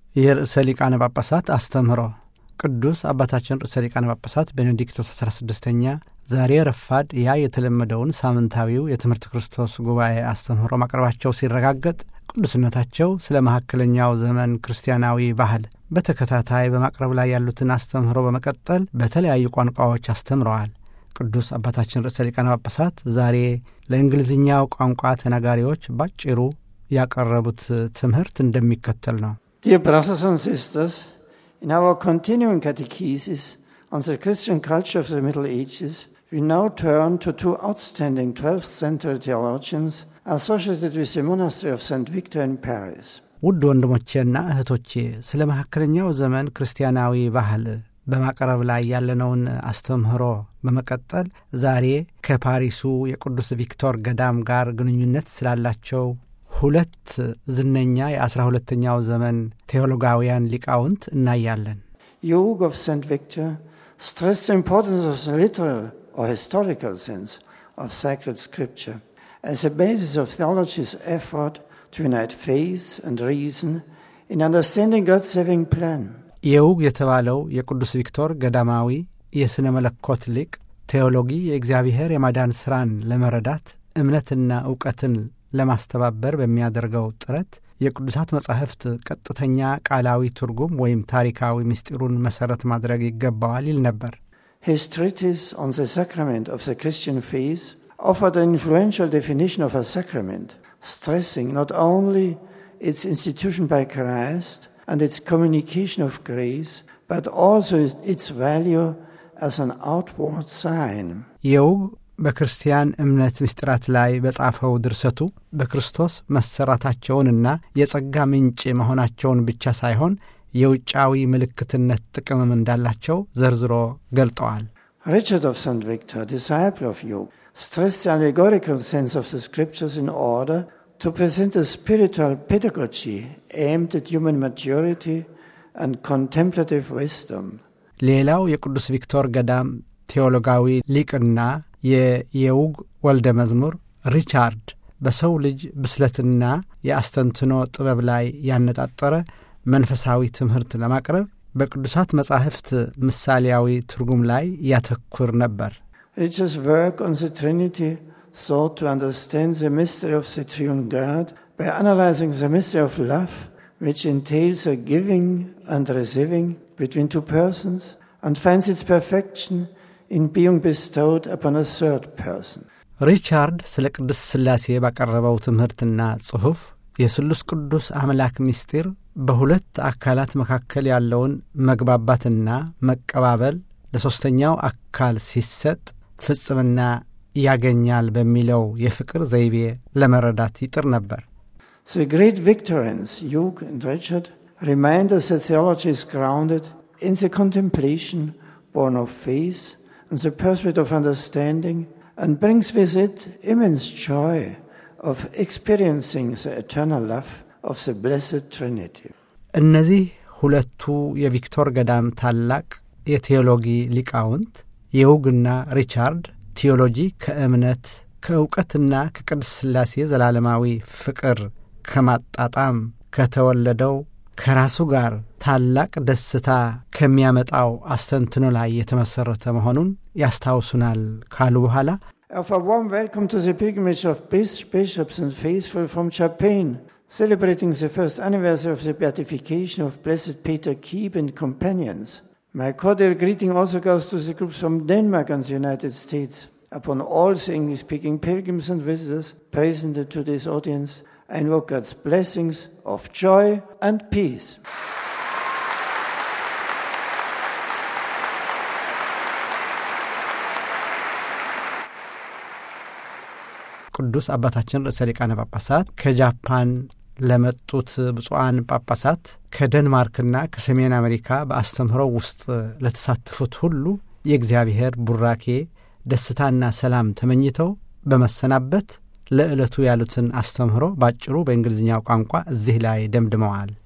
የርዕሰ ሊቃነ ጳጳሳት አስተምህሮ ቅዱስ አባታችን ርዕሰ ሊቃነ ጳጳሳት ቤኔዲክቶስ 16ኛ ዛሬ ረፋድ የተለመደውን ሳምንታዊው የትምህርት ክርስቶስ ጉባኤ አስተምህሮ ማቅረባቸው ሲረጋገጥ ቅዱስነታቸው ስለ መሐከለኛው ዘመን ክርስቲያናዊ ባህል በተከታታይ በማቅረብ ላይ ያሉትን አስተምህሮ በመቀጠል በተለያዩ ቋንቋዎች አስተምረዋል። ቅዱስ አባታችን ርዕሰ ሊቃነ ጳጳሳት ዛሬ ለእንግሊዝኛው ቋንቋ ተናጋሪዎች ባጭሩ ያቀረቡት ትምህርት እንደሚከተል ነው። Dear brothers and sisters, in our continuing catechesis on the Christian culture of the Middle Ages, we now turn to two outstanding 12th century theologians associated with the monastery of St. Victor in Paris. ውድ ወንድሞቼና እህቶቼ ስለ መሐከለኛው ዘመን ክርስቲያናዊ ባህል በማቅረብ ላይ ያለነውን አስተምህሮ በመቀጠል ዛሬ ከፓሪሱ የቅዱስ ቪክቶር ገዳም ጋር ግንኙነት ስላላቸው ሁለት ዝነኛ የ12ኛው ዘመን ቴዎሎጋውያን ሊቃውንት እናያለን። Hugh of St. Victor stressed the importance of the literal or historical sense of sacred scripture as a basis of theology's effort to unite faith and reason in understanding God's saving plan. የውግ የተባለው የቅዱስ ቪክቶር ገዳማዊ የሥነ መለኮት ሊቅ ቴዎሎጂ የእግዚአብሔር የማዳን ሥራን ለመረዳት እምነትና ዕውቀትን ለማስተባበር በሚያደርገው ጥረት የቅዱሳት መጻሕፍት ቀጥተኛ ቃላዊ ትርጉም ወይም ታሪካዊ ምስጢሩን መሠረት ማድረግ ይገባዋል ይል ነበር። His treatise on the sacrament of the Christian faith offered an influential definition of a sacrament, stressing not only its institution by Christ and its communication of grace, but also its value as an outward sign. የውግ በክርስቲያን እምነት ምስጢራት ላይ በጻፈው ድርሰቱ በክርስቶስ መሰራታቸውንና የጸጋ ምንጭ መሆናቸውን ብቻ ሳይሆን የውጫዊ ምልክትነት ጥቅምም እንዳላቸው ዘርዝሮ ገልጠዋል። Richard of St. Victor, disciple of Hugh, stressed the allegorical sense of the scriptures in order to present a spiritual pedagogy aimed at human maturity and contemplative wisdom. ሌላው የቅዱስ ቪክቶር ገዳም ቴዎሎጋዊ ሊቅና የውግ ወልደ መዝሙር ሪቻርድ በሰው ልጅ ብስለትና የአስተንትኖ ጥበብ ላይ ያነጣጠረ መንፈሳዊ ትምህርት ለማቅረብ በቅዱሳት መጻሕፍት ምሳሌያዊ ትርጉም ላይ ያተኩር ነበር። Richard's work on the Trinity sought to understand the mystery of the triune God by analyzing the mystery of love, which entails a giving and receiving between two persons and finds its perfection in being bestowed upon a third person. ሪቻርድ ስለ ቅዱስ ሥላሴ ባቀረበው ትምህርትና ጽሑፍ የስሉስ ቅዱስ አምላክ ምስጢር በሁለት አካላት መካከል ያለውን መግባባትና መቀባበል ለሶስተኛው አካል ሲሰጥ ፍጽምና ያገኛል በሚለው የፍቅር ዘይቤ ለመረዳት ይጥር ነበር። The great Victorians, Hugh and Richard, remind us that theology is grounded in the contemplation born of faith and the pursuit of understanding, and brings with it immense joy of experiencing the eternal love of the Blessed Trinity. እነዚህ ሁለቱ የቪክቶር ገዳም ታላቅ የቴዎሎጂ ሊቃውንት የውግና ሪቻርድ ቴዎሎጂ ከእምነት ከዕውቀትና ከቅድስት ሥላሴ ዘላለማዊ ፍቅር ከማጣጣም ከተወለደው ከራሱ ጋር ታላቅ ደስታ ከሚያመጣው አስተንትኖ ላይ የተመሰረተ መሆኑን ያስታውሱናል ካሉ በኋላ Of a warm welcome to the pilgrimage of bishops and faithful from Japan, celebrating the first anniversary of the beatification of Blessed Peter Keep and companions. My cordial greeting also goes to the groups from Denmark and the United States. Upon all the English-speaking pilgrims and visitors present to today's audience, I invoke God's blessings of joy and peace. ቅዱስ አባታችን ርዕሰ ሊቃነ ጳጳሳት ከጃፓን ለመጡት ብፁዓን ጳጳሳት ከደንማርክና ከሰሜን አሜሪካ በአስተምህሮ ውስጥ ለተሳተፉት ሁሉ የእግዚአብሔር ቡራኬ ደስታና ሰላም ተመኝተው በመሰናበት ለዕለቱ ያሉትን አስተምህሮ ባጭሩ በእንግሊዝኛው ቋንቋ እዚህ ላይ ደምድመዋል።